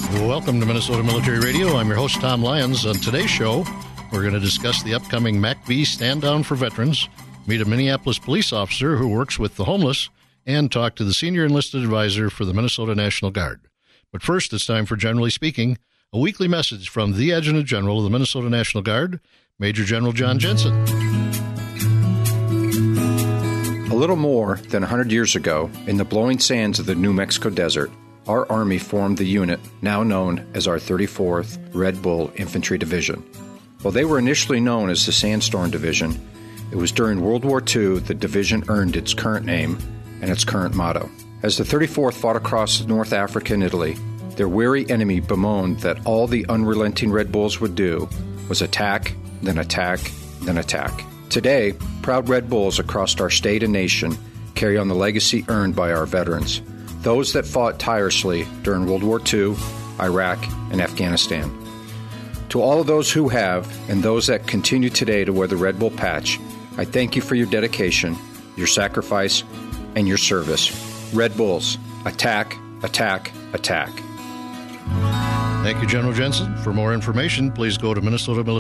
Welcome to Minnesota Military Radio. I'm your host, Tom Lyons. On today's show, we're going to discuss the upcoming MACV Stand Down for Veterans, meet a Minneapolis police officer who works with the homeless, and talk to the senior enlisted advisor for the Minnesota National Guard. But first, it's time for Generally Speaking, a weekly message from the Adjutant General of the Minnesota National Guard, Major General John Jensen. A little more than 100 years ago, in the blowing sands of the New Mexico desert, our Army formed the unit now known as our 34th Red Bull Infantry Division. While they were initially known as the Sandstorm Division, it was during World War II the division earned its current name and its current motto. As the 34th fought across North Africa and Italy, their weary enemy bemoaned that all the unrelenting Red Bulls would do was attack, then attack, then attack. Today, proud Red Bulls across our state and nation carry on the legacy earned by our veterans, those that fought tirelessly during World War II, Iraq, and Afghanistan. To all of those who have, and those that continue today to wear the Red Bull patch, I thank you for your dedication, your sacrifice, and your service. Red Bulls, attack, attack, attack. Thank you, General Jensen. For more information, please go to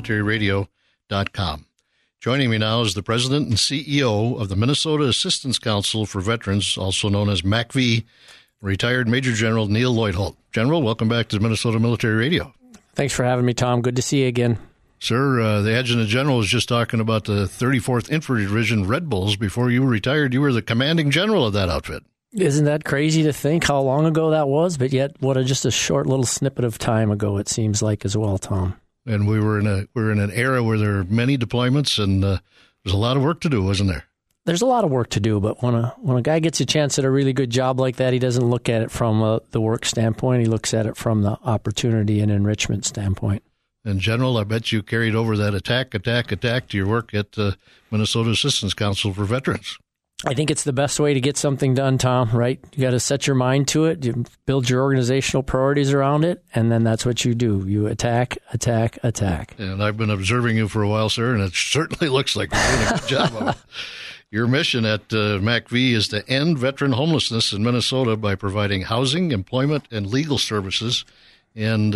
minnesotamilitaryradio.com. Joining me now is the President and CEO of the Minnesota Assistance Council for Veterans, also known as MACV, retired Major General Neil Lloyd-Holt. General, welcome back to Minnesota Military Radio. Thanks for having me, Tom. Good to see you again. Sir, the Adjutant General was just talking about the 34th Infantry Division Red Bulls. Before you retired, you were the commanding general of that outfit. Isn't that crazy to think how long ago that was? But yet, just a short little snippet of time ago, it seems like as well, Tom. And we were in an era where there were many deployments, and there's a lot of work to do, wasn't there? There's a lot of work to do, but when a guy gets a chance at a really good job like that, he doesn't look at it from the work standpoint. He looks at it from the opportunity and enrichment standpoint. And General, I bet you carried over that attack to your work at Minnesota Assistance Council for Veterans. I think it's the best way to get something done, Tom, right? You got to set your mind to it, you build your organizational priorities around it, and then that's what you do. You attack, attack, attack. And I've been observing you for a while, sir, and it certainly looks like you're doing a good job of it. Your mission at MACV is to end veteran homelessness in Minnesota by providing housing, employment, and legal services. And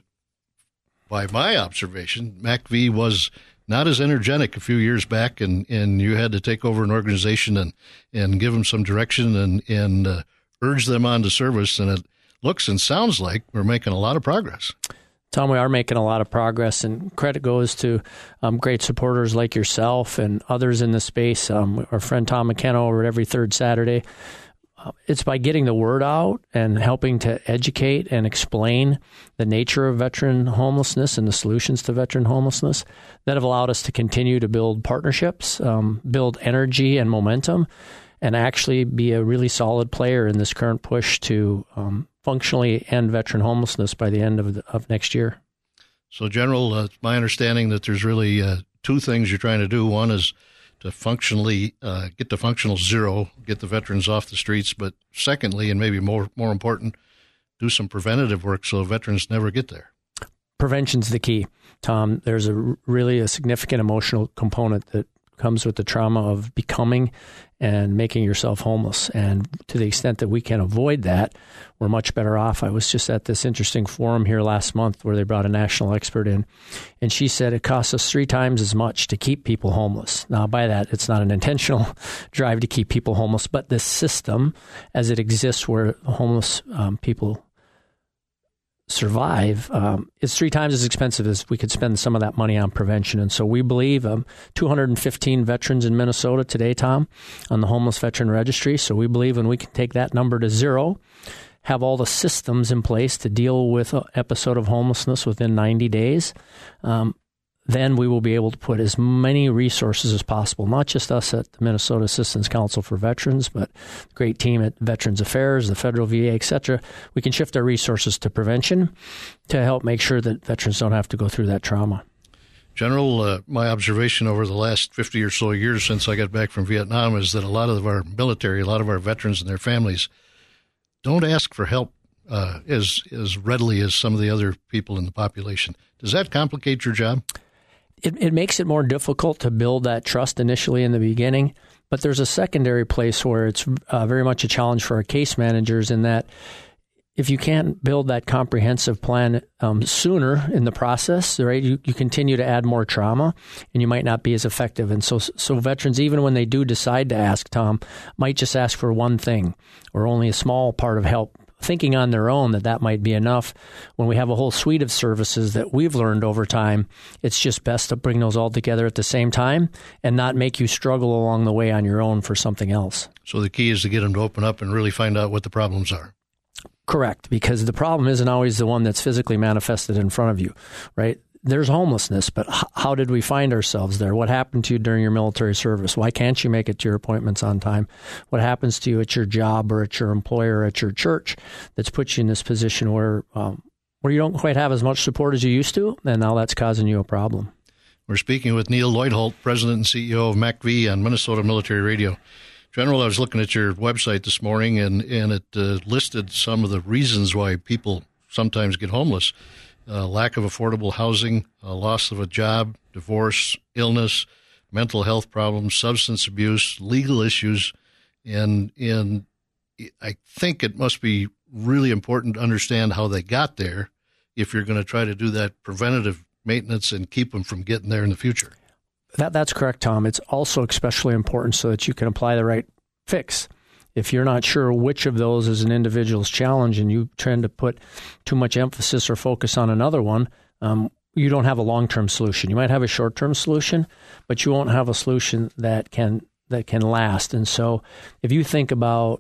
by my observation, MACV was not as energetic a few years back, and you had to take over an organization and give them some direction and urge them on to service. And it looks and sounds like we're making a lot of progress. Tom, we are making a lot of progress, and credit goes to great supporters like yourself and others in the space. Our friend Tom McKenna over at Every Third Saturday. It's by getting the word out and helping to educate and explain the nature of veteran homelessness and the solutions to veteran homelessness that have allowed us to continue to build partnerships, build energy and momentum, and actually be a really solid player in this current push to functionally end veteran homelessness by the end of next year. So, General, it's my understanding that there's really two things you're trying to do. One is to functionally get to functional zero, get the veterans off the streets. But secondly, and maybe more important, do some preventative work so veterans never get there. Prevention's the key, Tom. There's really a significant emotional component that comes with the trauma of becoming and making yourself homeless. And to the extent that we can avoid that, we're much better off. I was just at this interesting forum here last month where they brought a national expert in, and she said it costs us 3 times as much to keep people homeless. Now, by that, it's not an intentional drive to keep people homeless, but the system as it exists where homeless people survive is 3 times as expensive as we could spend some of that money on prevention. And so we believe 215 veterans in Minnesota today, Tom, on the homeless veteran registry. So we believe when we can take that number to 0, have all the systems in place to deal with an episode of homelessness within 90 days, then we will be able to put as many resources as possible, not just us at the Minnesota Assistance Council for Veterans, but the great team at Veterans Affairs, the federal VA, et cetera. We can shift our resources to prevention to help make sure that veterans don't have to go through that trauma. General, my observation over the last 50 or so years since I got back from Vietnam is that a lot of our military, a lot of our veterans and their families don't ask for help as readily as some of the other people in the population. Does that complicate your job? It makes it more difficult to build that trust initially in the beginning, but there's a secondary place where it's very much a challenge for our case managers in that if you can't build that comprehensive plan sooner in the process, right, you continue to add more trauma, and you might not be as effective. And so veterans, even when they do decide to ask, Tom, might just ask for one thing or only a small part of help, thinking on their own that might be enough. When we have a whole suite of services that we've learned over time, it's just best to bring those all together at the same time and not make you struggle along the way on your own for something else. So the key is to get them to open up and really find out what the problems are. Correct, because the problem isn't always the one that's physically manifested in front of you, right? There's homelessness, but how did we find ourselves there? What happened to you during your military service? Why can't you make it to your appointments on time? What happens to you at your job or at your employer or at your church that's put you in this position where you don't quite have as much support as you used to, and now that's causing you a problem? We're speaking with Neil Lloyd-Holt, President and CEO of MACV on Minnesota Military Radio. General, I was looking at your website this morning, and it listed some of the reasons why people sometimes get homeless. Lack of affordable housing, loss of a job, divorce, illness, mental health problems, substance abuse, legal issues. And I think it must be really important to understand how they got there if you're going to try to do that preventative maintenance and keep them from getting there in the future. That's correct, Tom. It's also especially important so that you can apply the right fix. If you're not sure which of those is an individual's challenge and you tend to put too much emphasis or focus on another one, you don't have a long-term solution. You might have a short-term solution, but you won't have a solution that can last. And so if you think about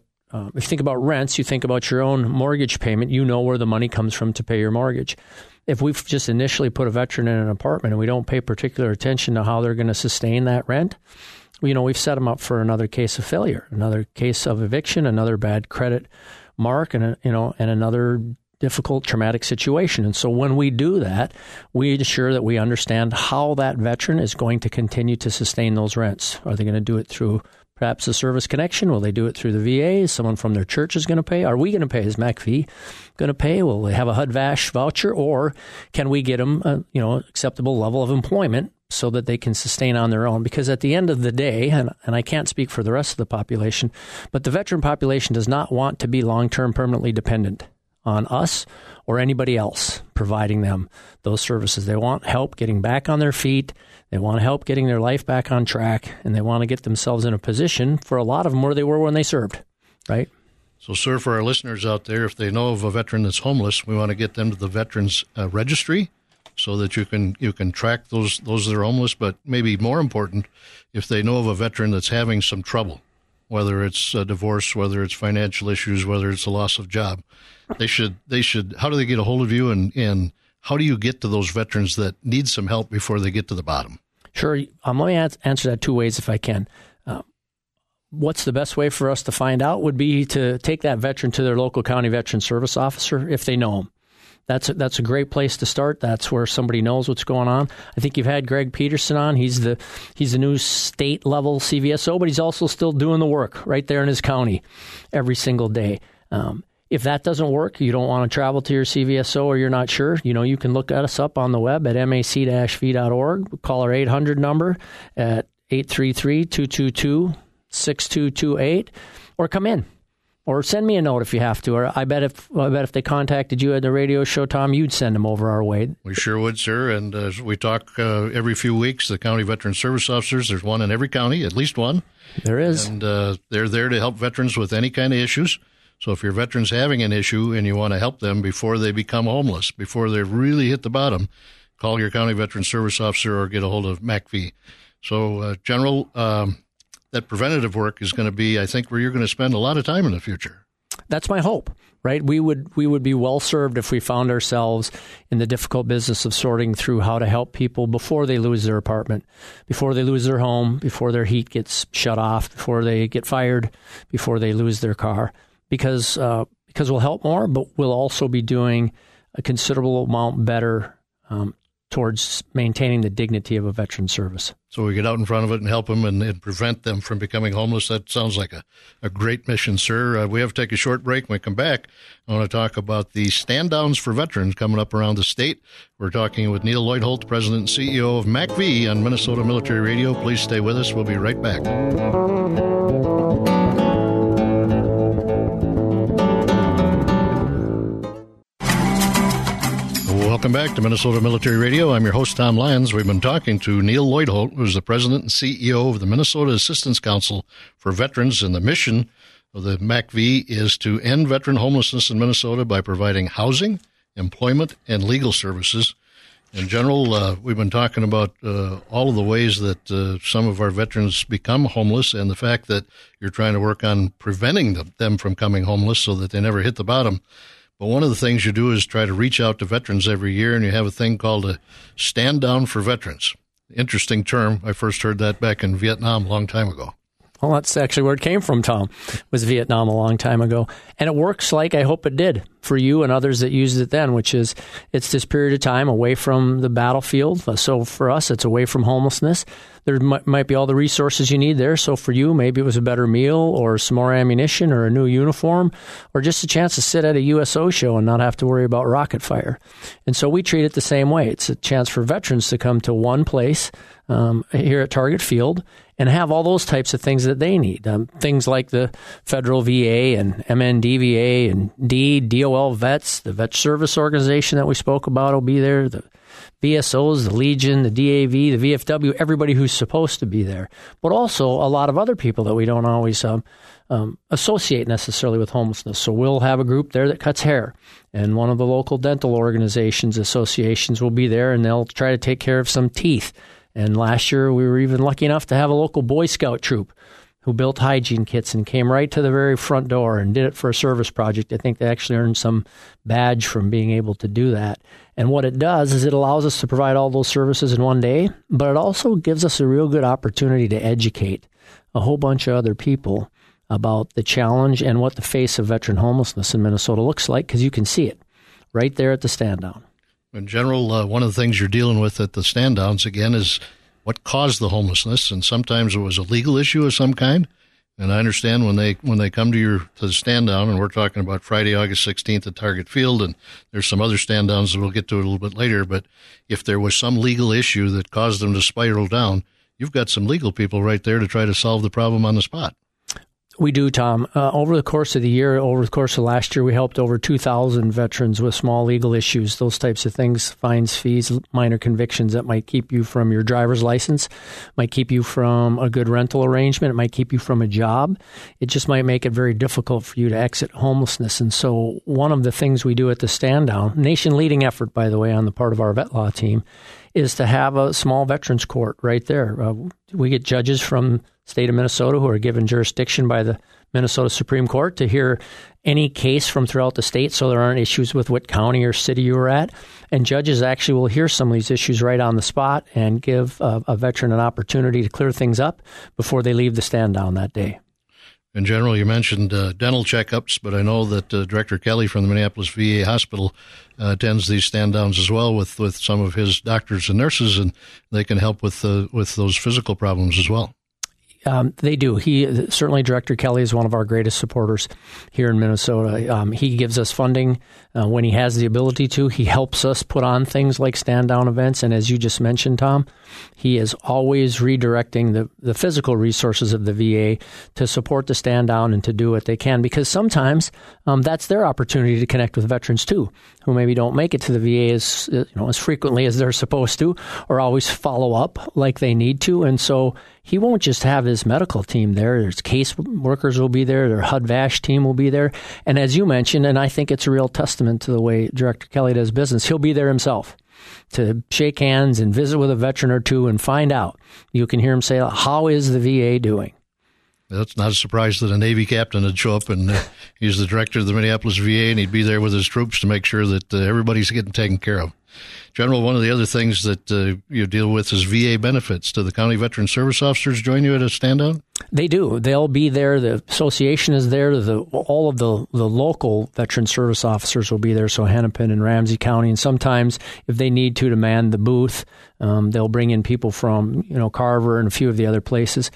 rents, you think about your own mortgage payment, you know where the money comes from to pay your mortgage. If we've just initially put a veteran in an apartment and we don't pay particular attention to how they're going to sustain that rent, we've set them up for another case of failure, another case of eviction, another bad credit mark, and another difficult traumatic situation. And so when we do that, we ensure that we understand how that veteran is going to continue to sustain those rents. Are they going to do it through perhaps a service connection? Will they do it through the VA? Is someone from their church is going to pay? Are we going to pay? Is MACV going to pay? Will they have a HUD-VASH voucher? Or can we get them acceptable level of employment so that they can sustain on their own? Because at the end of the day, and I can't speak for the rest of the population, but the veteran population does not want to be long-term permanently dependent on us or anybody else providing them those services. They want help getting back on their feet. They want help getting their life back on track, and they want to get themselves in a position for a lot of them where they were when they served, right? So, sir, for our listeners out there, if they know of a veteran that's homeless, we want to get them to the Veterans Registry so that you can track those that are homeless. But maybe more important, if they know of a veteran that's having some trouble, whether it's a divorce, whether it's financial issues, whether it's a loss of job, they should. How do they get a hold of you, and how do you get to those veterans that need some help before they get to the bottom? Sure. Let me answer that two ways if I can. What's the best way for us to find out would be to take that veteran to their local county veteran service officer if they know him. That's a great place to start. That's where somebody knows what's going on. I think you've had Greg Peterson on. He's the new state level CVSO, but he's also still doing the work right there in his county every single day. If that doesn't work, you don't want to travel to your CVSO or you're not sure, you can look us up on the web at mac-v.org. Call our 800 number at 833-222-6228, or come in. Or send me a note if you have to. Or I bet if they contacted you at the radio show, Tom, you'd send them over our way. We sure would, sir. And as we talk every few weeks, the county veteran service officers, there's one in every county, at least one. There is. And they're there to help veterans with any kind of issues. So if your veteran's having an issue and you want to help them before they become homeless, before they really hit the bottom, call your county veteran service officer or get a hold of MACV. So, General, that preventative work is going to be, I think, where you're going to spend a lot of time in the future. That's my hope, right? We would be well served if we found ourselves in the difficult business of sorting through how to help people before they lose their apartment, before they lose their home, before their heat gets shut off, before they get fired, before they lose their car. Because we'll help more, but we'll also be doing a considerable amount better towards maintaining the dignity of a veteran service. So we get out in front of it and help them and prevent them from becoming homeless. That sounds like a great mission, sir. We have to take a short break. When we come back, I want to talk about the stand-downs for veterans coming up around the state. We're talking with Neil Lloyd-Holt, President and CEO of MACV on Minnesota Military Radio. Please stay with us. We'll be right back. Welcome back to Minnesota Military Radio. I'm your host, Tom Lyons. We've been talking to Neil Lloyd-Holt, who's the president and CEO of the Minnesota Assistance Council for Veterans, and the mission of the MACV is to end veteran homelessness in Minnesota by providing housing, employment, and legal services. In general, we've been talking about all of the ways that some of our veterans become homeless and the fact that you're trying to work on preventing them from coming homeless so that they never hit the bottom. But one of the things you do is try to reach out to veterans every year, and you have a thing called a Stand Down for Veterans. Interesting term. I first heard that back in Vietnam a long time ago. Well, that's actually where it came from, Tom, was Vietnam a long time ago. And it works like I hope it did for you and others that used it then, which is it's this period of time away from the battlefield. So for us, it's away from homelessness. There might be all the resources you need there. So for you, maybe it was a better meal or some more ammunition or a new uniform or just a chance to sit at a USO show and not have to worry about rocket fire. And so we treat it the same way. It's a chance for veterans to come to one place here at Target Field and have all those types of things that they need. Things like the federal VA and MNDVA and DOL vets, the Vet Service Organization that we spoke about will be there, the VSOs, the Legion, the DAV, the VFW, everybody who's supposed to be there. But also a lot of other people that we don't always associate necessarily with homelessness. So we'll have a group there that cuts hair. And one of the local dental organizations, associations will be there, and they'll try to take care of some teeth. And last year, we were even lucky enough to have a local Boy Scout troop who built hygiene kits and came right to the very front door and did it for a service project. I think they actually earned some badge from being able to do that. And what it does is it allows us to provide all those services in one day, but it also gives us a real good opportunity to educate a whole bunch of other people about the challenge and what the face of veteran homelessness in Minnesota looks like, because you can see it right there at the stand down. In general, one of the things you're dealing with at the stand downs, again, is what caused the homelessness, and sometimes it was a legal issue of some kind. And I understand when they come to the stand down, and we're talking about Friday, August 16th at Target Field, and there's some other stand downs that we'll get to a little bit later, but if there was some legal issue that caused them to spiral down, you've got some legal people right there to try to solve the problem on the spot. We do, Tom. Over the course of the year, over the course of last year, we helped over 2,000 veterans with small legal issues, those types of things, fines, fees, minor convictions that might keep you from your driver's license, might keep you from a good rental arrangement, it might keep you from a job. It just might make it very difficult for you to exit homelessness. And so one of the things we do at the stand down, nation-leading effort, by the way, on the part of our vet law team, is to have a small veterans court right there. We get judges from state of Minnesota who are given jurisdiction by the Minnesota Supreme Court to hear any case from throughout the state, so there aren't issues with what county or city you were at. And judges actually will hear some of these issues right on the spot and give a veteran an opportunity to clear things up before they leave the stand down that day. In general, you mentioned dental checkups, but I know that Director Kelly from the Minneapolis VA Hospital attends these stand-downs as well with some of his doctors and nurses, and they can help with those physical problems as well. They do. Certainly, Director Kelly is one of our greatest supporters here in Minnesota. He gives us funding when he has the ability to. He helps us put on things like stand-down events. And as you just mentioned, Tom, he is always redirecting the physical resources of the VA to support the stand-down and to do what they can. Because sometimes that's their opportunity to connect with veterans, too, who maybe don't make it to the VA as frequently as they're supposed to or always follow up like they need to. And so he won't just have his medical team there. There's case workers will be there. Their HUD-VASH team will be there. And as you mentioned, and I think it's a real testament to the way Director Kelly does business, he'll be there himself to shake hands and visit with a veteran or two and find out. You can hear him say, how is the VA doing? That's not a surprise that a Navy captain would show up, and he's the director of the Minneapolis VA, and he'd be there with his troops to make sure that everybody's getting taken care of. General, one of the other things that you deal with is VA benefits. Do the county veteran service officers join you at a stand-down? They do. They'll be there. The association is there. All of the local veteran service officers will be there, so Hennepin and Ramsey County. And sometimes, if they need to man the booth, they'll bring in people from Carver and a few of the other places.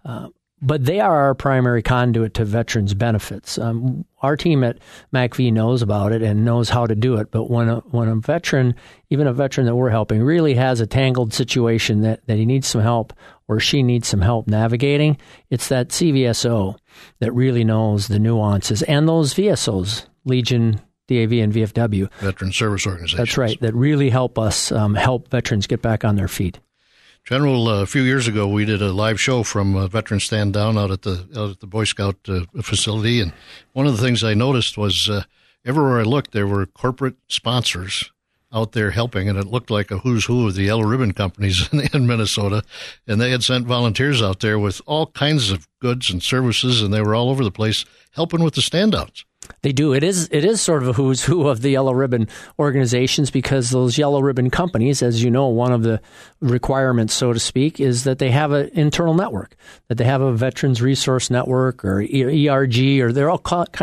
But they are our primary conduit to veterans' benefits. Our team at MACV knows about it and knows how to do it. But when a veteran, even a veteran that we're helping, really has a tangled situation that he needs some help or she needs some help navigating, it's that CVSO that really knows the nuances. And those VSOs, Legion, DAV and VFW. Veteran Service Organizations. That's right, that really help us help veterans get back on their feet. General, a few years ago, we did a live show from Veterans Stand Down out at the Boy Scout facility, and one of the things I noticed was everywhere I looked, there were corporate sponsors out there helping, and it looked like a who's who of the yellow ribbon companies in Minnesota, and they had sent volunteers out there with all kinds of goods and services, and they were all over the place helping with the stand-downs. They do. It is sort of a who's who of the yellow ribbon organizations, because those yellow ribbon companies, as you know, one of the requirements, so to speak, is that they have an internal network, that they have a Veterans Resource Network or ERG, or they're all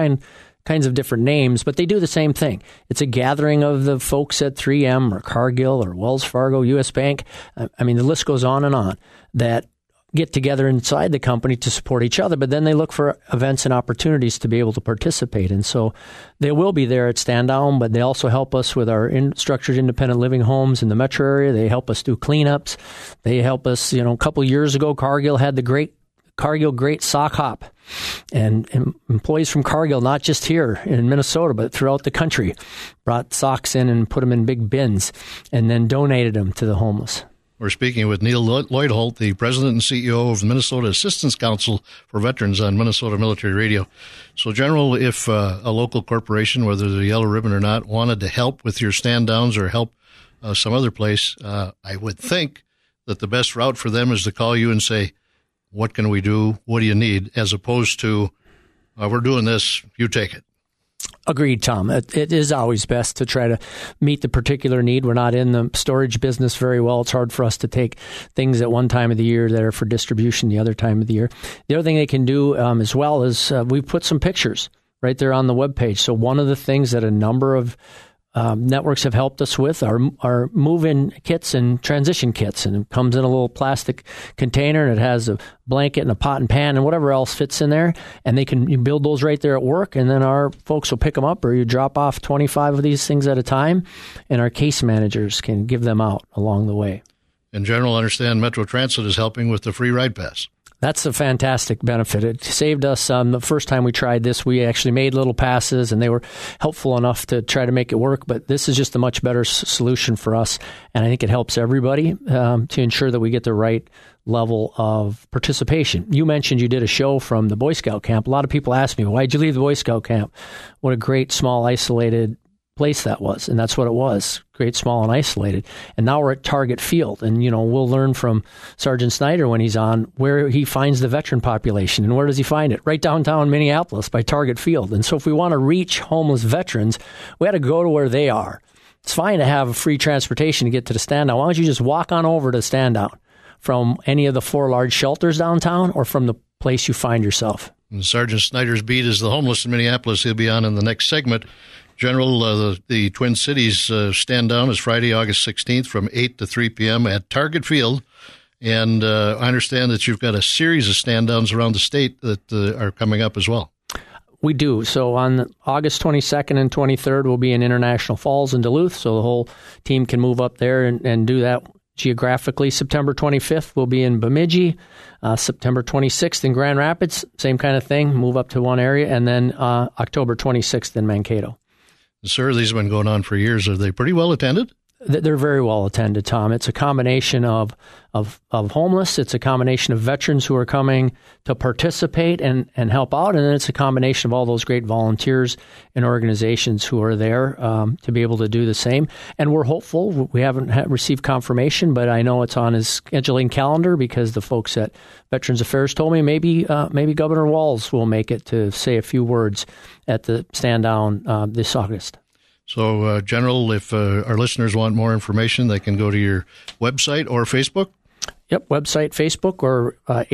kinds of different names, but they do the same thing. It's a gathering of the folks at 3M or Cargill or Wells Fargo, U.S. Bank. I mean, the list goes on that get together inside the company to support each other, but then they look for events and opportunities to be able to participate. And so they will be there at Stand Down, but they also help us with our structured independent living homes in the metro area. They help us do cleanups. They help us, a couple of years ago, Cargill had the Cargill Great Sock Hop. And employees from Cargill, not just here in Minnesota, but throughout the country, brought socks in and put them in big bins and then donated them to the homeless. We're speaking with Neil Lloyd-Holt, the president and CEO of the Minnesota Assistance Council for Veterans on Minnesota Military Radio. So, General, if a local corporation, whether they're Yellow Ribbon or not, wanted to help with your stand-downs or help some other place, I would think that the best route for them is to call you and say, what can we do? What do you need? As opposed to, we're doing this, you take it. Agreed, Tom. It is always best to try to meet the particular need. We're not in the storage business very well. It's hard for us to take things at one time of the year that are for distribution the other time of the year. The other thing they can do as well is we've put some pictures right there on the webpage. So one of the things that a number of networks have helped us with are move-in kits and transition kits, and it comes in a little plastic container, and it has a blanket and a pot and pan and whatever else fits in there, and you build those right there at work, and then our folks will pick them up, or you drop off 25 of these things at a time, and our case managers can give them out along the way. In general, I understand Metro Transit is helping with the free ride pass. That's a fantastic benefit. It saved us. The first time we tried this, we actually made little passes, and they were helpful enough to try to make it work. But this is just a much better solution for us, and I think it helps everybody to ensure that we get the right level of participation. You mentioned you did a show from the Boy Scout camp. A lot of people ask me, why did you leave the Boy Scout camp? What a great, small, isolated place that was, and that's what it was, great, small, and isolated. And now we're at Target Field, and we'll learn from Sergeant Snyder when he's on where he finds the veteran population. And where does he find it? Right downtown Minneapolis by Target Field. And so if we want to reach homeless veterans, we got to go to where they are. It's fine to have free transportation to get to the stand down. Why don't you just walk on over to stand down from any of the 4 large shelters downtown or from the place you find yourself? And Sergeant Snyder's beat is the homeless in Minneapolis. He'll be on in the next segment. General, the Twin Cities stand down is Friday, August 16th from 8 to 3 p.m. at Target Field. And I understand that you've got a series of stand downs around the state that are coming up as well. We do. So on August 22nd and 23rd, we'll be in International Falls in Duluth, so the whole team can move up there and do that geographically. September 25th, we'll be in Bemidji. September 26th in Grand Rapids, same kind of thing, move up to one area. And then October 26th in Mankato. Sir, these have been going on for years. Are they pretty well attended? They're very well attended, Tom. It's a combination of homeless. It's a combination of veterans who are coming to participate and help out. And then it's a combination of all those great volunteers and organizations who are there to be able to do the same. And we're hopeful. We haven't received confirmation, but I know it's on his scheduling calendar because the folks at Veterans Affairs told me maybe Governor Walz will make it to say a few words at the stand down this August. So, General, if our listeners want more information, they can go to your website or Facebook? Yep, website, Facebook, or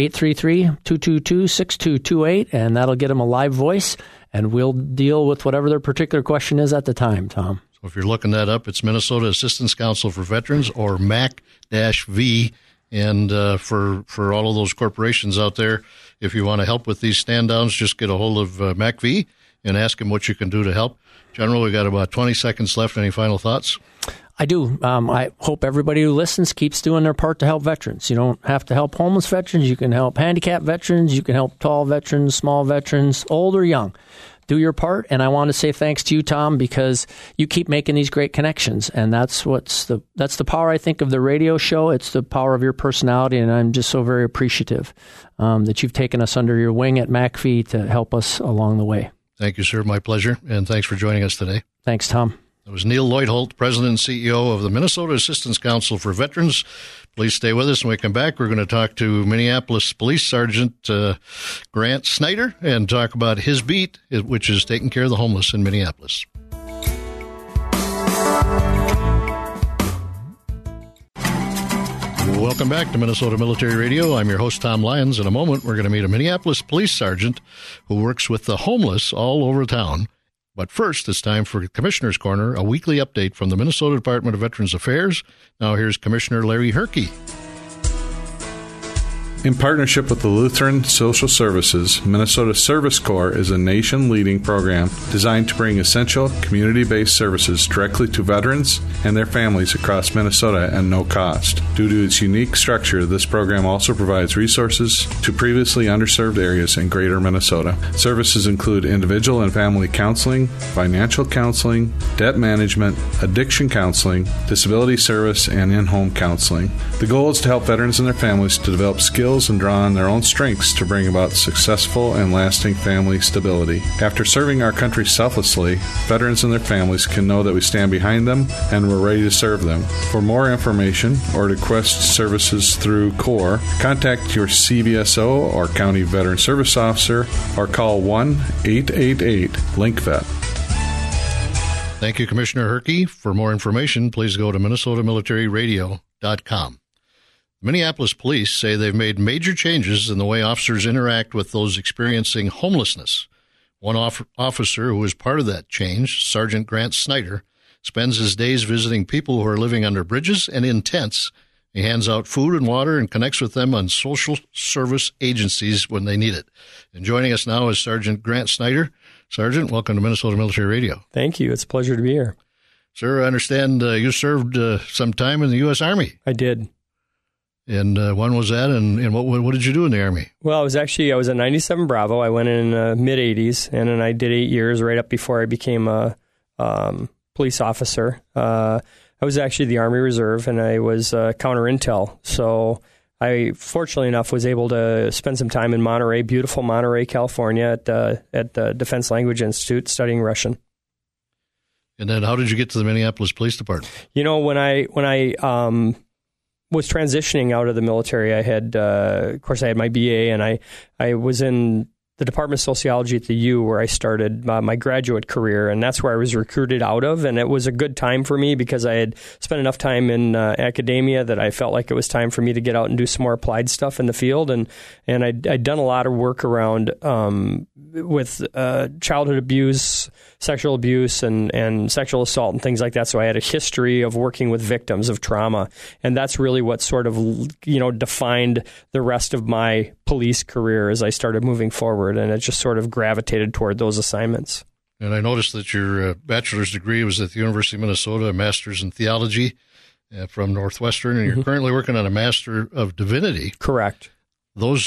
833-222-6228, and that'll get them a live voice, and we'll deal with whatever their particular question is at the time, Tom. So if you're looking that up, it's Minnesota Assistance Council for Veterans, or MAC-V, and for all of those corporations out there, if you want to help with these stand-downs, just get a hold of MAC-V and ask him what you can do to help. General, we got about 20 seconds left. Any final thoughts? I do. I hope everybody who listens keeps doing their part to help veterans. You don't have to help homeless veterans. You can help handicapped veterans. You can help tall veterans, small veterans, old or young. do your part. And I want to say thanks to you, Tom, because you keep making these great connections. And that's the power, I think, of the radio show. It's the power of your personality. And I'm just so very appreciative that you've taken us under your wing at McVie to help us along the way. Thank you, sir. My pleasure. And thanks for joining us today. Thanks, Tom. That was Neil Leuthold, President and CEO of the Minnesota Assistance Council for Veterans. Please stay with us. When we come back, we're going to talk to Minneapolis Police Sergeant Grant Snyder and talk about his beat, which is taking care of the homeless in Minneapolis. Welcome back to Minnesota Military Radio. I'm your host, Tom Lyons. In a moment, we're going to meet a Minneapolis police sergeant who works with the homeless all over town. But first, it's time for Commissioner's Corner, a weekly update from the Minnesota Department of Veterans Affairs. Now here's Commissioner Larry Herke. In partnership with the Lutheran Social Services, Minnesota Service Corps is a nation-leading program designed to bring essential community-based services directly to veterans and their families across Minnesota at no cost. Due to its unique structure, this program also provides resources to previously underserved areas in greater Minnesota. Services include individual and family counseling, financial counseling, debt management, addiction counseling, disability service, and in-home counseling. The goal is to help veterans and their families to develop skills and draw on their own strengths to bring about successful and lasting family stability. After serving our country selflessly, veterans and their families can know that we stand behind them and we're ready to serve them. For more information or to request services through CORE, contact your CVSO or County Veteran Service Officer or call 1-888-LINK-VET. Thank you, Commissioner Herke. For more information, please go to minnesotamilitaryradio.com. Minneapolis police say they've made major changes in the way officers interact with those experiencing homelessness. One officer who is part of that change, Sergeant Grant Snyder, spends his days visiting people who are living under bridges and in tents. He hands out food and water and connects with them on social service agencies when they need it. And joining us now is Sergeant Grant Snyder. Sergeant, welcome to Minnesota Military Radio. Thank you. It's a pleasure to be here. Sir, I understand you served some time in the U.S. Army. I did. And when was that, and what did you do in the Army? Well, I was a 97 Bravo. I went in mid-'80s, and then I did 8 years right up before I became a police officer. I was actually the Army Reserve, and I was counter intel. So I, fortunately enough, was able to spend some time in Monterey, beautiful Monterey, California, at the Defense Language Institute studying Russian. And then how did you get to the Minneapolis Police Department? You know, when I was transitioning out of the military, I had, of course, I had my BA, and I was in the Department of Sociology at the U, where I started my graduate career, and that's where I was recruited out of. And it was a good time for me because I had spent enough time in academia that I felt like it was time for me to get out and do some more applied stuff in the field. And I'd done a lot of work around with childhood abuse, sexual abuse, and sexual assault and things like that. So I had a history of working with victims of trauma, and that's really what sort of defined the rest of my police career as I started moving forward, and it just sort of gravitated toward those assignments. And I noticed that your bachelor's degree was at the University of Minnesota, a master's in theology from Northwestern, and you're currently working on a Master of Divinity. Correct. Those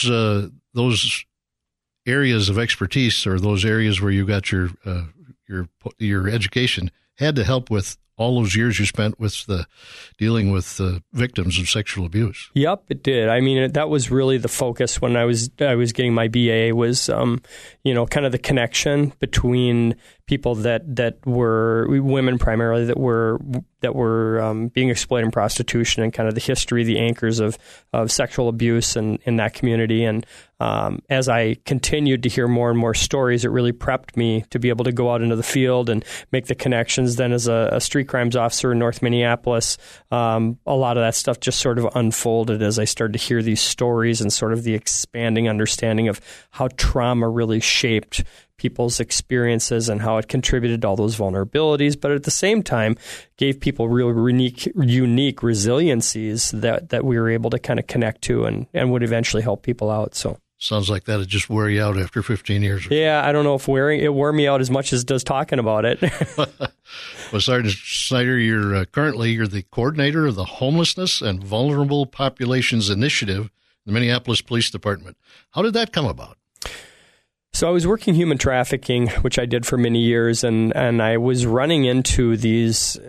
areas of expertise, or those areas where you got your education, had to help with all those years you spent with dealing with victims of sexual abuse. Yep, it did. I mean, that was really the focus when I was getting my BA was, kind of the connection between people that were women primarily that were being exploited in prostitution, and kind of the history, the anchors of sexual abuse in that community. And as I continued to hear more and more stories, it really prepped me to be able to go out into the field and make the connections. Then as a street crimes officer in North Minneapolis, a lot of that stuff just sort of unfolded as I started to hear these stories and sort of the expanding understanding of how trauma really shaped people's experiences and how it contributed to all those vulnerabilities, but at the same time gave people real unique resiliencies that we were able to kind of connect to and would eventually help people out. So sounds like that would just wear you out after 15 years. Yeah, I don't know if it wore me out as much as it does talking about it. Well, Sergeant Snyder, you're the coordinator of the Homelessness and Vulnerable Populations Initiative in the Minneapolis Police Department. How did that come about? So I was working human trafficking, which I did for many years, and I was running into these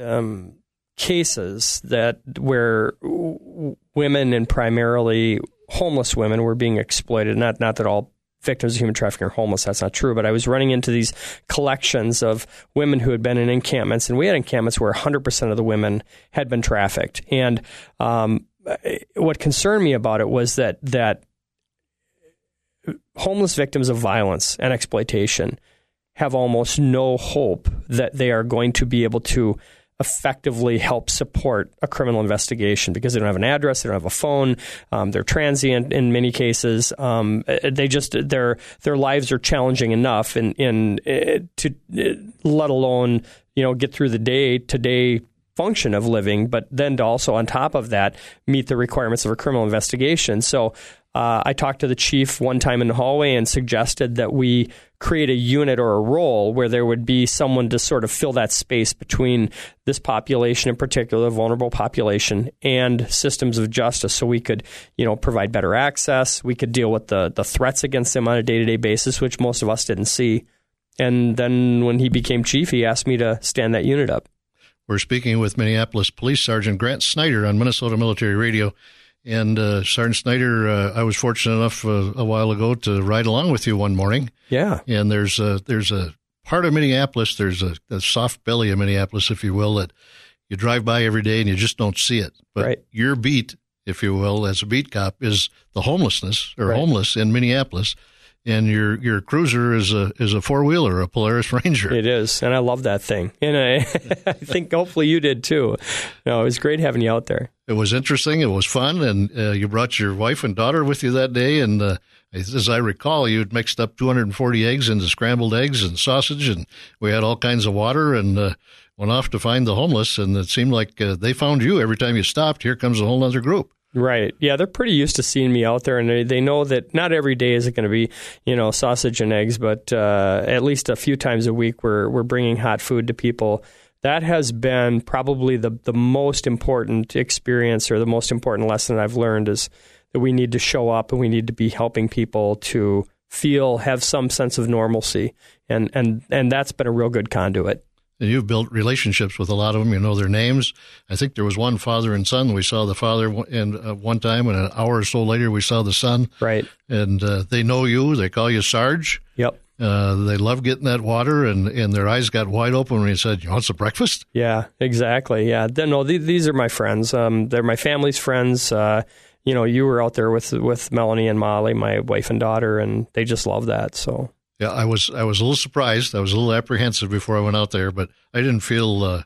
cases where women, and primarily homeless women, were being exploited. Not that all victims of human trafficking are homeless. That's not true. But I was running into these collections of women who had been in encampments, and we had encampments where 100% of the women had been trafficked. And what concerned me about it was that homeless victims of violence and exploitation have almost no hope that they are going to be able to effectively help support a criminal investigation, because they don't have an address, they don't have a phone, they're transient in many cases. Their lives are challenging enough to let alone get through the day-to-day function of living, but then to also on top of that meet the requirements of a criminal investigation. So I talked to the chief one time in the hallway and suggested that we create a unit or a role where there would be someone to sort of fill that space between this population, in particular, vulnerable population, and systems of justice, so we could, provide better access. We could deal with the threats against them on a day-to-day basis, which most of us didn't see. And then when he became chief, he asked me to stand that unit up. We're speaking with Minneapolis Police Sergeant Grant Snyder on Minnesota Military Radio. And Sergeant Snyder, I was fortunate enough a while ago to ride along with you one morning. Yeah. And there's a part of Minneapolis, there's a soft belly of Minneapolis, if you will, that you drive by every day and you just don't see it. But right. Your beat, if you will, as a beat cop, is the homelessness or right. homeless in Minneapolis. And your cruiser is a four-wheeler, a Polaris Ranger. It is, and I love that thing. And I think hopefully you did too. No, it was great having you out there. It was interesting. It was fun, and you brought your wife and daughter with you that day. And as I recall, you had mixed up 240 eggs into scrambled eggs and sausage, and we had all kinds of water, and went off to find the homeless. And it seemed like they found you every time you stopped. Here comes a whole other group. Right. Yeah, they're pretty used to seeing me out there, and they know that not every day is it going to be, sausage and eggs, but at least a few times a week we're bringing hot food to people. That has been probably the most important experience, or the most important lesson I've learned, is that we need to show up and we need to be helping people to have some sense of normalcy, and that's been a real good conduit. And you've built relationships with a lot of them. You know their names. I think there was one father and son. We saw the father one time, and an hour or so later we saw the son. Right. And they know you. They call you Sarge. Yep. They love getting that water, and their eyes got wide open when you said, "You want some breakfast?" Yeah, exactly. Yeah. No, these are my friends. They're my family's friends. You were out there with Melanie and Molly, my wife and daughter, and they just love that. So. Yeah, I was a little surprised. I was a little apprehensive before I went out there, but I didn't feel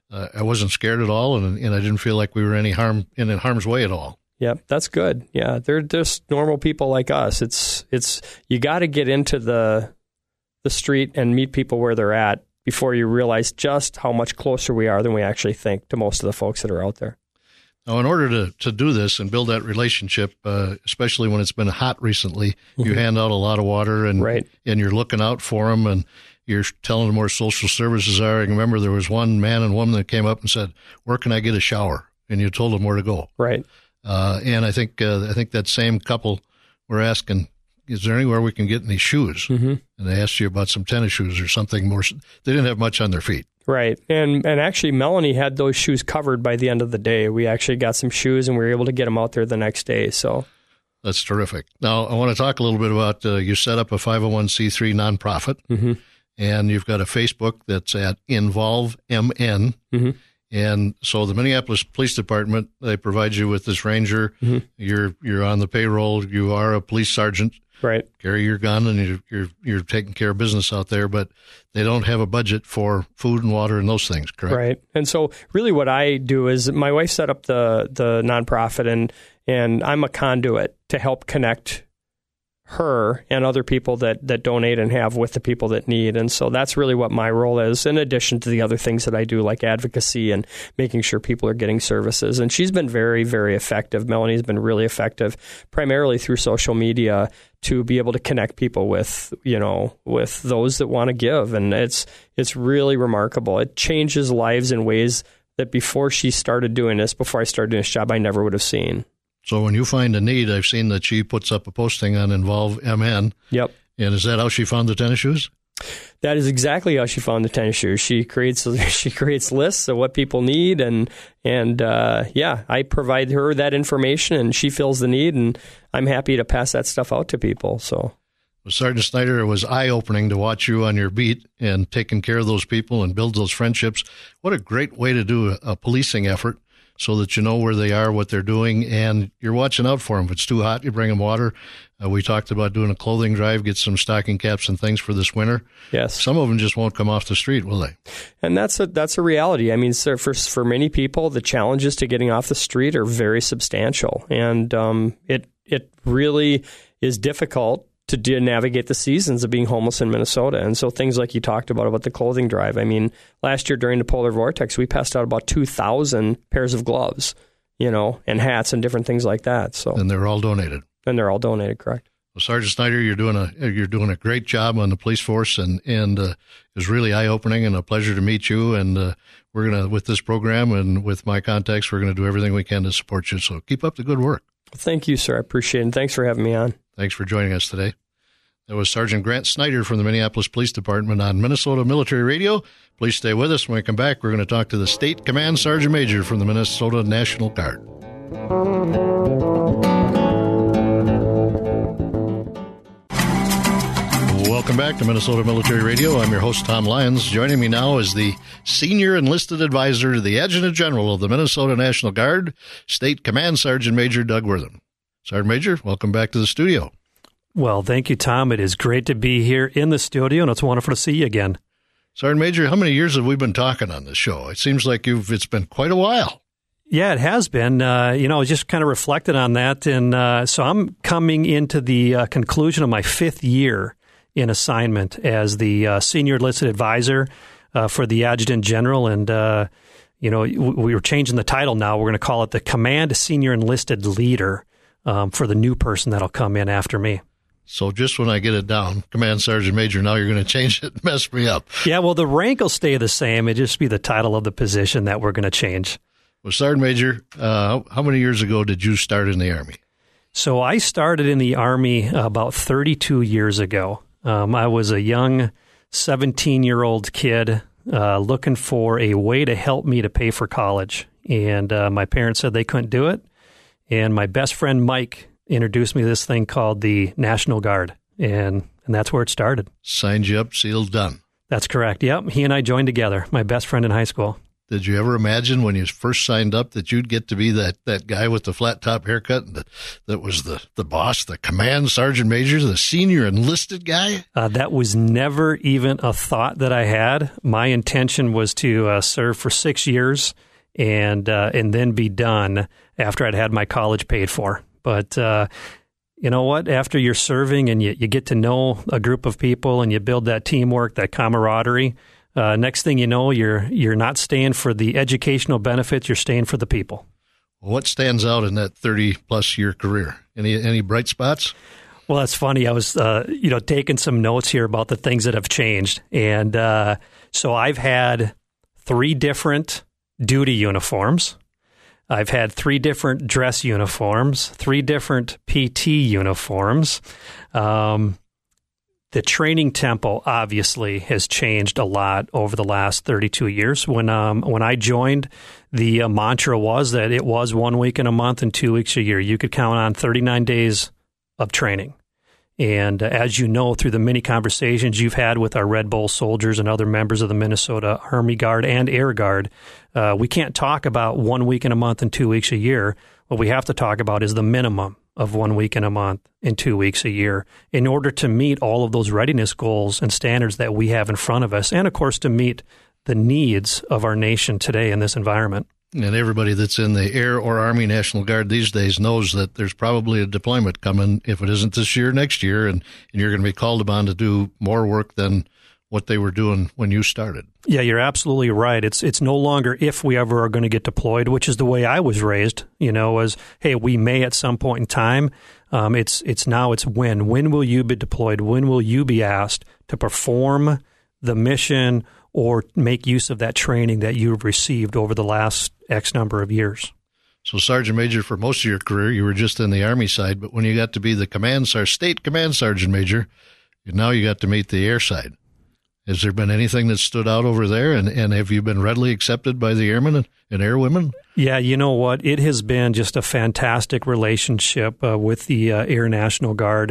I wasn't scared at all, and I didn't feel like we were in harm's way at all. Yeah, that's good. Yeah, they're just normal people like us. It's you got to get into the street and meet people where they're at before you realize just how much closer we are than we actually think to most of the folks that are out there. Now, in order to do this and build that relationship, especially when it's been hot recently, you hand out a lot of water, and right. and you're looking out for them, and you're telling them where social services are. I remember there was one man and woman that came up and said, "Where can I get a shower?" And you told them where to go. Right. And I think that same couple were asking, "Is there anywhere we can get any shoes?" Mm-hmm. And they asked you about some tennis shoes or something more. They didn't have much on their feet. Right. And actually, Melanie had those shoes covered by the end of the day. We actually got some shoes, and we were able to get them out there the next day. So that's terrific. Now, I want to talk a little bit about you set up a 501c3 nonprofit, mm-hmm. and you've got a Facebook that's at Involve MN. Mm-hmm. And so the Minneapolis Police Department, they provide you with this ranger. Mm-hmm. You're on the payroll. You are a police sergeant. Right. Carry your gun, and you're taking care of business out there, but they don't have a budget for food and water and those things, correct? Right. And so really what I do is my wife set up the nonprofit, and I'm a conduit to help connect her and other people that donate and have with the people that need. And so that's really what my role is, in addition to the other things that I do, like advocacy and making sure people are getting services. And she's been very, very effective. Melanie's been really effective, primarily through social media, to be able to connect people with those that want to give. And it's really remarkable. It changes lives in ways that before I started doing this job, I never would have seen. So when you find a need, I've seen that she puts up a posting on Involve MN. Yep. And is that how she found the tennis shoes? That is exactly how she found the tennis shoes. She creates lists of what people need, and I provide her that information, and she fills the need, and I'm happy to pass that stuff out to people. So, well, Sergeant Snyder, it was eye-opening to watch you on your beat and taking care of those people and build those friendships. What a great way to do a policing effort, so that you know where they are, what they're doing, and you're watching out for them. If it's too hot, you bring them water. We talked about doing a clothing drive, get some stocking caps and things for this winter. Yes. Some of them just won't come off the street, will they? And that's a reality. I mean, sir, for many people, the challenges to getting off the street are very substantial, and it really is difficult to navigate the seasons of being homeless in Minnesota. And so things like you talked about the clothing drive. I mean, last year during the polar vortex, we passed out about 2,000 pairs of gloves, and hats and different things like that. So, and they're all donated. And they're all donated, correct. Well, Sergeant Snyder, you're doing a great job on the police force, and it was really eye-opening and a pleasure to meet you. And we're going to, with this program and with my contacts, we're going to do everything we can to support you. So keep up the good work. Thank you, sir. I appreciate it. And thanks for having me on. Thanks for joining us today. That was Sergeant Grant Snyder from the Minneapolis Police Department on Minnesota Military Radio. Please stay with us. When we come back, we're going to talk to the State Command Sergeant Major from the Minnesota National Guard. Welcome back to Minnesota Military Radio. I'm your host, Tom Lyons. Joining me now is the Senior Enlisted Advisor to the Adjutant General of the Minnesota National Guard, State Command Sergeant Major Doug Wortham. Sergeant Major, welcome back to the studio. Well, thank you, Tom. It is great to be here in the studio, and it's wonderful to see you again. Sergeant Major, how many years have we been talking on this show? It seems like it's been quite a while. Yeah, it has been. I just kind of reflected on that, and so I'm coming into the conclusion of my 5th year in assignment as the Senior Enlisted Advisor for the Adjutant General, and we were changing the title now. We're going to call it the Command Senior Enlisted Leader for the new person that'll come in after me. So just when I get it down, Command Sergeant Major, now you're going to change it and mess me up. Yeah, well, the rank will stay the same. It'll just be the title of the position that we're going to change. Well, Sergeant Major, how many years ago did you start in the Army? So I started in the Army about 32 years ago. I was a young 17-year-old kid looking for a way to help me to pay for college. And my parents said they couldn't do it. And my best friend, Mike, introduced me to this thing called the National Guard, and that's where it started. Signed you up, sealed, done. That's correct. Yep, he and I joined together, my best friend in high school. Did you ever imagine when you first signed up that you'd get to be that guy with the flat-top haircut that was the boss, the Command Sergeant Major, the senior enlisted guy? That was never even a thought that I had. My intention was to serve for 6 years and then be done after I'd had my college paid for. But you know what? After you're serving and you get to know a group of people and you build that teamwork, that camaraderie, next thing you know, you're not staying for the educational benefits, you're staying for the people. What stands out in that 30-plus year career? Any bright spots? Well, that's funny. I was taking some notes here about the things that have changed. And so I've had 3 different duty uniforms. I've had 3 different dress uniforms, 3 different PT uniforms. The training tempo obviously has changed a lot over the last 32 years. When I joined, the mantra was that it was 1 week in a month and 2 weeks a year. You could count on 39 days of training. And as you know, through the many conversations you've had with our Red Bull soldiers and other members of the Minnesota Army Guard and Air Guard, we can't talk about 1 week in a month and 2 weeks a year. What we have to talk about is the minimum of 1 week in a month and 2 weeks a year in order to meet all of those readiness goals and standards that we have in front of us, and of course to meet the needs of our nation today in this environment. And everybody that's in the Air or Army National Guard these days knows that there's probably a deployment coming, if it isn't this year, next year, and you're going to be called upon to do more work than what they were doing when you started. Yeah, you're absolutely right. It's no longer if we ever are going to get deployed, which is the way I was raised, as, hey, we may at some point in time. It's now it's when. When will you be deployed? When will you be asked to perform the mission or make use of that training that you've received over the last X number of years? So, Sergeant Major, for most of your career, you were just in the Army side, but when you got to be the State Command Sergeant Major, Now you got to meet the air side. Has there been anything that stood out over there, and have you been readily accepted by the airmen and airwomen? Yeah, you know what? It has been just a fantastic relationship with the Air National Guard.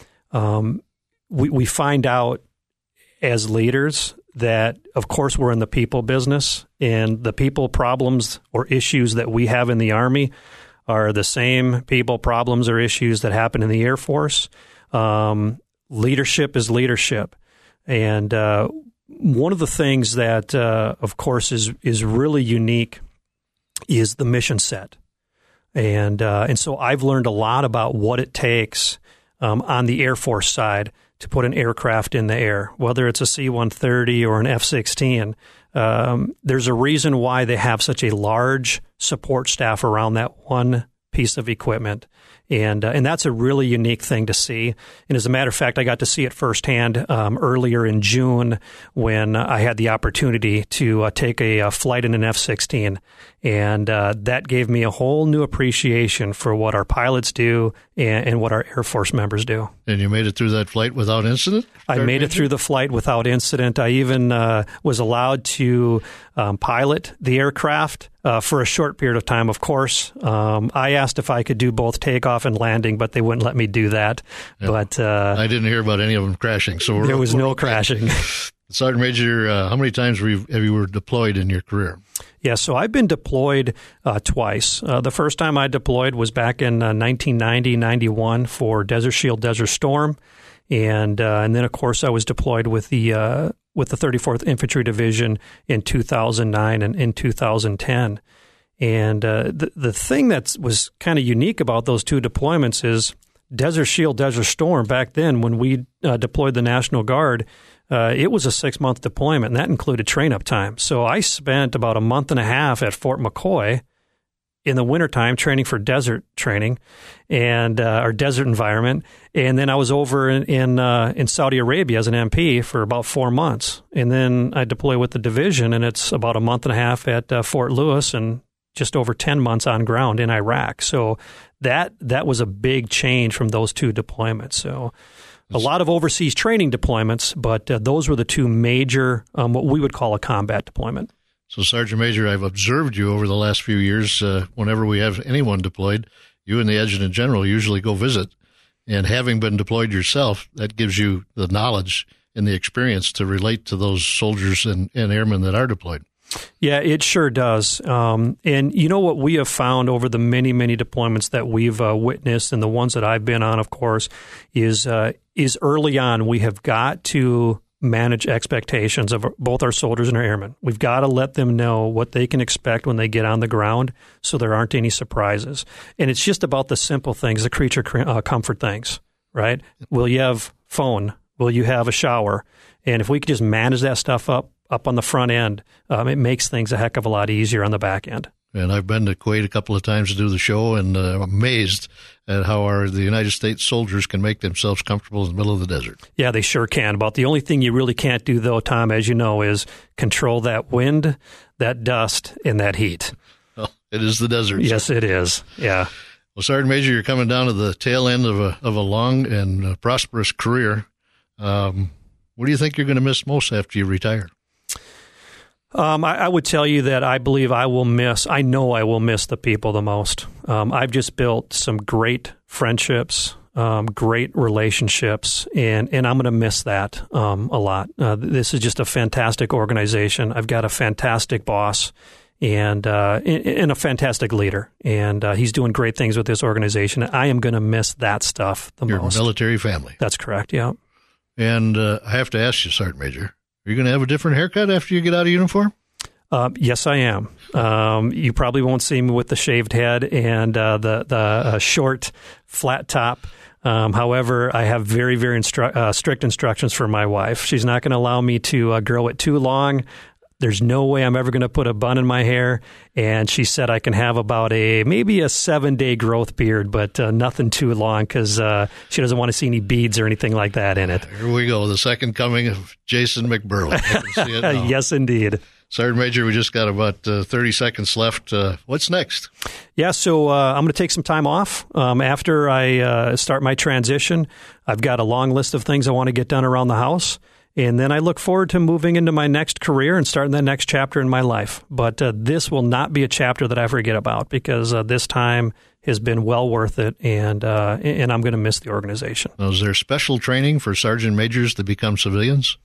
We find out as leaders that, of course, we're in the people business, and the people problems or issues that we have in the Army are the same people problems or issues that happen in the Air Force. Leadership is leadership. And one of the things that, of course, is really unique is the mission set. And so I've learned a lot about what it takes on the Air Force side to put an aircraft in the air, whether it's a C-130 or an F-16. There's a reason why they have such a large support staff around that one piece of equipment. And that's a really unique thing to see. And as a matter of fact, I got to see it firsthand earlier in June when I had the opportunity to take a flight in an F-16. And that gave me a whole new appreciation for what our pilots do and what our Air Force members do. And you made it through that flight without incident? I made it through the flight without incident. I even was allowed to pilot the aircraft for a short period of time, of course. I asked if I could do both takeoff and landing, but they wouldn't let me do that. Yep. But I didn't hear about any of them crashing. So there was no crashing. Sergeant Major, how many times have you were deployed in your career? Yeah, so I've been deployed twice. The first time I deployed was back in 1990-91 for Desert Shield, Desert Storm. And then, of course, I was deployed with the 34th Infantry Division in 2009 and in 2010. And the thing that was kind of unique about those two deployments is Desert Shield, Desert Storm, back then when we deployed the National Guard, it was a 6-month deployment, and that included train-up time. So I spent about a month and a half at Fort McCoy in the wintertime training for desert training and our desert environment. And then I was over in Saudi Arabia as an MP for about 4 months. And then I deploy with the division, and it's about a month and a half at Fort Lewis and just over 10 months on ground in Iraq. So that was a big change from those two deployments. So a lot of overseas training deployments, but those were the two major, what we would call a combat deployment. So, Sergeant Major, I've observed you over the last few years. Whenever we have anyone deployed, you and the Adjutant General usually go visit. And having been deployed yourself, that gives you the knowledge and the experience to relate to those soldiers and airmen that are deployed. Yeah, it sure does. And you know what we have found over the many, many deployments that we've witnessed, and the ones that I've been on, of course, is early on we have got to manage expectations of both our soldiers and our airmen. We've got to let them know what they can expect when they get on the ground so there aren't any surprises. And it's just about the simple things, the creature comfort things, right? Will you have phone? Will you have a shower? And if we could just manage that stuff up on the front end, it makes things a heck of a lot easier on the back end. And I've been to Kuwait a couple of times to do the show, and I'm amazed at how the United States soldiers can make themselves comfortable in the middle of the desert. Yeah, they sure can. About the only thing you really can't do, though, Tom, as you know, is control that wind, that dust, and that heat. Well, it is the desert. Yes, it is. Yeah. Well, Sergeant Major, you're coming down to the tail end of a long and prosperous career. What do you think you're going to miss most after you retire? I would tell you that I believe I know I will miss the people the most. I've just built some great friendships, great relationships, and I'm going to miss that a lot. This is just a fantastic organization. I've got a fantastic boss and a fantastic leader, and he's doing great things with this organization. I am going to miss that stuff the most. Your military family. That's correct, yeah. And I have to ask you, Sergeant Major, are you going to have a different haircut after you get out of uniform? Yes, I am. You probably won't see me with the shaved head and the short, flat top. However, I have very, very strict instructions for my wife. She's not going to allow me to grow it too long. There's no way I'm ever going to put a bun in my hair. And she said I can have about maybe a 7-day growth beard, but nothing too long because she doesn't want to see any beads or anything like that in it. Here we go, the second coming of Jason McBurley. I can see it now. Yes, indeed. Sergeant Major, we just got about 30 seconds left. What's next? Yeah, so I'm going to take some time off after I start my transition. I've got a long list of things I want to get done around the house. And then I look forward to moving into my next career and starting the next chapter in my life. But this will not be a chapter that I forget about, because this time has been well worth it, and I'm going to miss the organization. Now, is there special training for sergeant majors to become civilians?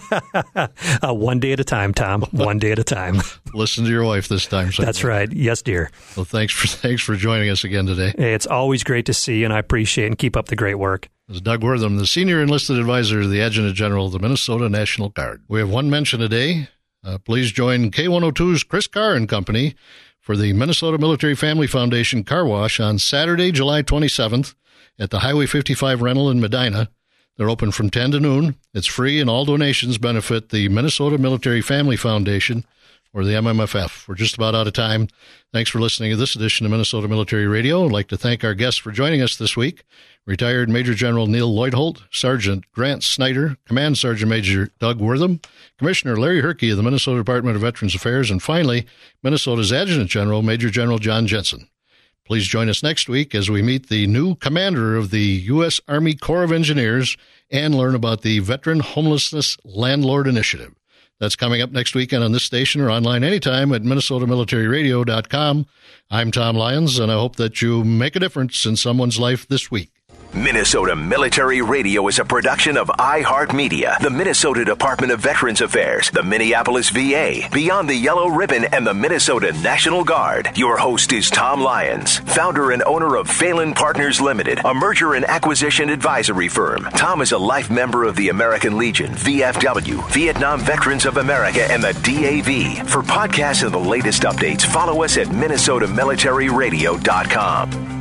One day at a time, Tom. One day at a time. Listen to your wife this time. That's right. Yes, dear. Well, thanks for joining us again today. Hey, it's always great to see you, and I appreciate and keep up the great work. This is Doug Wortham, the Senior Enlisted Advisor to the Adjutant General of the Minnesota National Guard. We have one mention today. Please join K102's Chris Carr and Company for the Minnesota Military Family Foundation Car Wash on Saturday, July 27th at the Highway 55 rental in Medina. They're open from 10 to noon. It's free, and all donations benefit the Minnesota Military Family Foundation, or the MMFF. We're just about out of time. Thanks for listening to this edition of Minnesota Military Radio. I'd like to thank our guests for joining us this week. Retired Major General Neil Lloyd-Holt, Sergeant Grant Snyder, Command Sergeant Major Doug Wortham, Commissioner Larry Herkey of the Minnesota Department of Veterans Affairs, and finally, Minnesota's Adjutant General, Major General John Jensen. Please join us next week as we meet the new commander of the U.S. Army Corps of Engineers and learn about the Veteran Homelessness Landlord Initiative. That's coming up next weekend on this station or online anytime at MinnesotaMilitaryRadio.com. I'm Tom Lyons, and I hope that you make a difference in someone's life this week. Minnesota Military Radio is a production of iHeartMedia, the Minnesota Department of Veterans Affairs, the Minneapolis VA, Beyond the Yellow Ribbon, and the Minnesota National Guard. Your host is Tom Lyons, founder and owner of Phelan Partners Limited, a merger and acquisition advisory firm. Tom is a life member of the American Legion, VFW, Vietnam Veterans of America, and the DAV. For podcasts and the latest updates, follow us at MinnesotaMilitaryRadio.com.